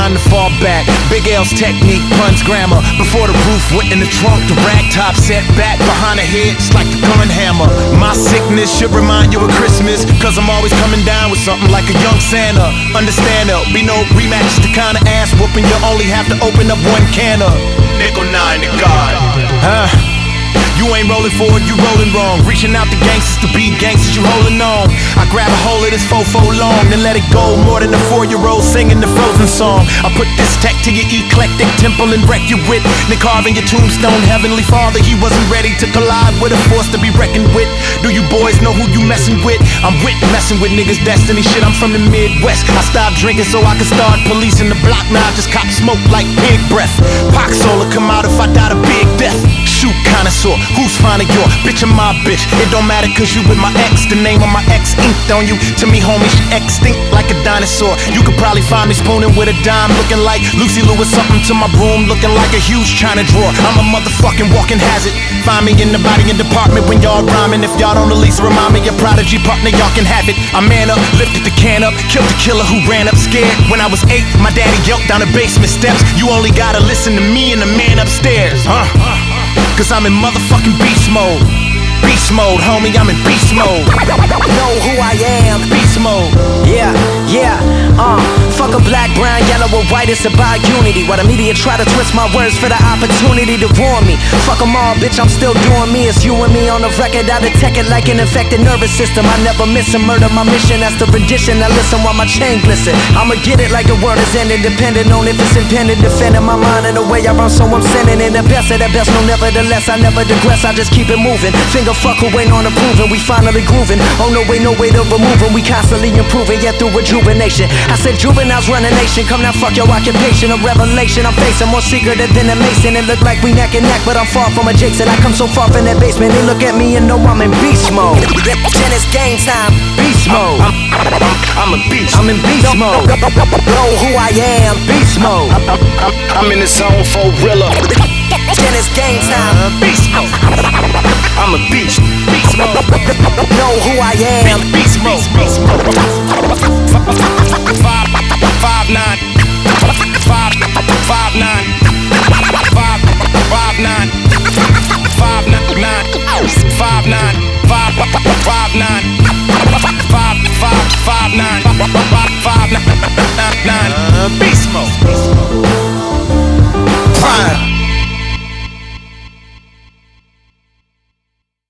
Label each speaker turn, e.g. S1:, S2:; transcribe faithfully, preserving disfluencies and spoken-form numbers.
S1: time to fall back. Big L's technique, puns, grammar. Before the roof went in the trunk, the rag top set back behind the head, just like the gun hammer. My sickness should remind you of Christmas, cause I'm always coming down with something like a young Santa. Understand there'll be no rematch, the kind of ass whooping you only have to open up one can of nickel nine to God. Huh? You ain't rolling forward, you rolling wrong. Reaching out to gangsters to be gangsters, you holding on. I grab a hold of this fofo long, then let it go. More than a four-year-old singing the Frozen song. I put this tech to your eclectic temple and wreck you with. Then carving your tombstone, Heavenly Father, he wasn't ready to collide with a force to be reckoned with. Do you boys know who you messing with? I'm with messing with niggas' destiny shit. I'm from the Midwest. I stopped drinking so I could start policing the block. Now I just cop smoke like pig breath. Pox solar come out if I died a big death. Shoot connoisseur, who's finding your bitch or my bitch? It don't matter cause you with my ex. The name of my ex inked on you. To me homie, she extinct like a dinosaur. You could probably find me spooning with a dime, looking like Lucy Lou or something to my broom, looking like a huge China drawer. I'm a motherfucking walking hazard. Find me in the body and department when y'all rhyming. If y'all don't at least remind me your prodigy partner, y'all can have it. I man up, lifted the can up, killed the killer who ran up scared. When I was eight, my daddy yelped down the basement steps. You only gotta listen to me and the man upstairs, huh? Cause I'm in motherfucking beast mode. Beast mode, homie, I'm in beast mode.
S2: Know who I am.
S1: Beast mode.
S2: Yeah, yeah, uh fuck a black, brown, yellow, or white, it's about unity. While the media try to twist my words for the opportunity to warn me. Fuck them all, bitch, I'm still doing me. It's you and me on the record, I detect it like an infected nervous system. I never miss a murder, my mission, that's the rendition. I listen while my chain glisten. I'ma get it like the world is ending, depending on if it's impending. Defending my mind in the way I run, so I'm sending in the best of the best. No, nevertheless, I never digress, I just keep it moving. Finger fuck who ain't on approving, we finally grooving. Oh no way, no way to remove 'em, we constantly improving, yet through rejuvenation. I said juveniles run a nation, come now fuck your occupation. A revelation I'm facing, more secretive than a mason. It look like we neck and neck, but I'm far from adjacent. I come so far from that basement, they look at me and know I'm in beast mode. Then it's game time, beast mode. I'm, I'm, I'm a beast, I'm in beast mode. Know who I am, beast mode.
S1: I'm, I'm, I'm in the zone for Rilla.
S2: Then it's game time,
S1: beast mode. I'm a beast, beast mode.
S2: Know who I am,
S1: beast mode. Beast mode.